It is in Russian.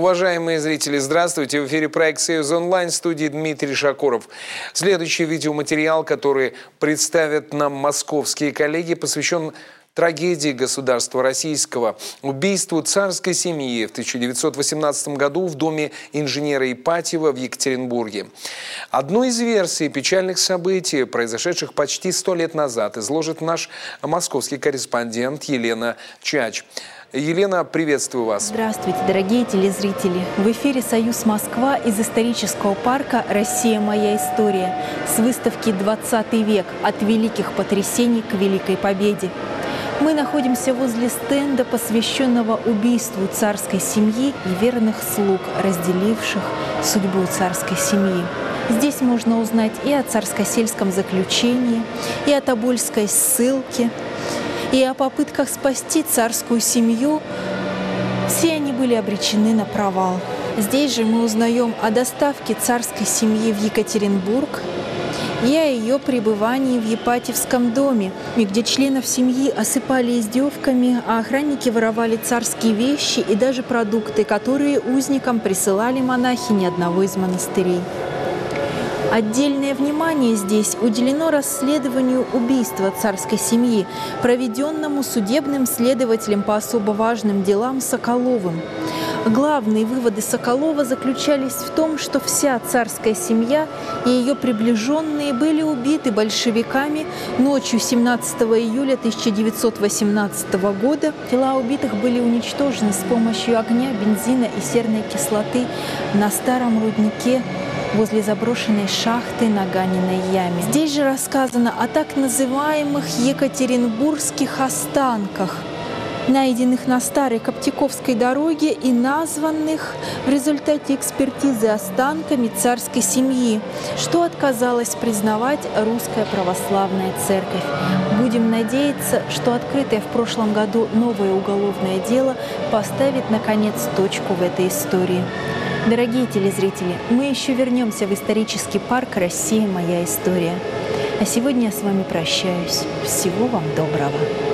Уважаемые зрители, здравствуйте! В эфире проект «Союз Онлайн», в студии Дмитрий Шакуров. Следующий видеоматериал, который представят нам московские коллеги, посвящен трагедии государства российского, убийству царской семьи в 1918 году в доме инженера Ипатьева в Екатеринбурге. Одну из версий печальных событий, произошедших почти 100 лет назад, изложит наш московский корреспондент Елена Чач. Елена, приветствую вас. Здравствуйте, дорогие телезрители. В эфире «Союз Москва» из исторического парка «Россия. Моя история» с выставки «20 век. От великих потрясений к великой победе». Мы находимся возле стенда, посвященного убийству царской семьи и верных слуг, разделивших судьбу царской семьи. Здесь можно узнать и о царско-сельском заключении, и о тобольской ссылке, и о попытках спасти царскую семью. Все они были обречены на провал. Здесь же мы узнаем о доставке царской семьи в Екатеринбург и о ее пребывании в Ипатьевском доме, где членов семьи осыпали издевками, а охранники воровали царские вещи и даже продукты, которые узникам присылали монахини одного из монастырей. Отдельное внимание здесь уделено расследованию убийства царской семьи, проведенному судебным следователем по особо важным делам Соколовым. Главные выводы Соколова заключались в том, что вся царская семья и ее приближенные были убиты большевиками ночью 17 июля 1918 года. Тела убитых были уничтожены с помощью огня, бензина и серной кислоты на старом руднике возле заброшенной шахты на Ганиной яме. Здесь же рассказано о так называемых екатеринбургских останках, найденных на старой Коптяковской дороге и названных в результате экспертизы останками царской семьи, что отказалась признавать Русская Православная Церковь. Будем надеяться, что открытое в прошлом году новое уголовное дело поставит, наконец, точку в этой истории. Дорогие телезрители, мы еще вернемся в исторический парк «Россия. Моя история». А сегодня я с вами прощаюсь. Всего вам доброго!